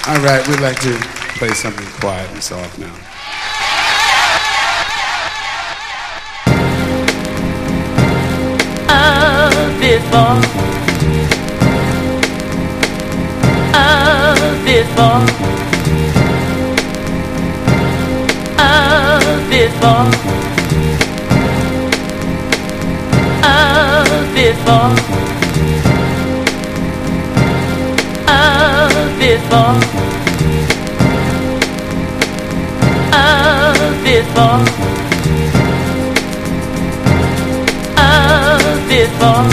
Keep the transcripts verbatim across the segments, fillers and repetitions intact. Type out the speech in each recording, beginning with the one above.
All right, we'd like to play something quiet and soft now. I've before, I've before, I've before, I've before, I've before, I've before, I've before,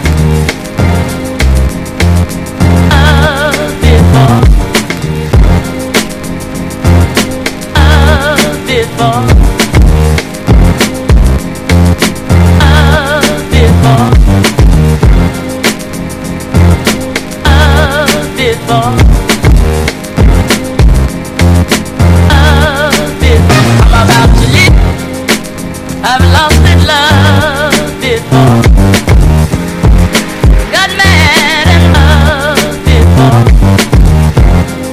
I've before, I've before, I've before, I've before, I've before. I'm about to leave. I've lost that love before.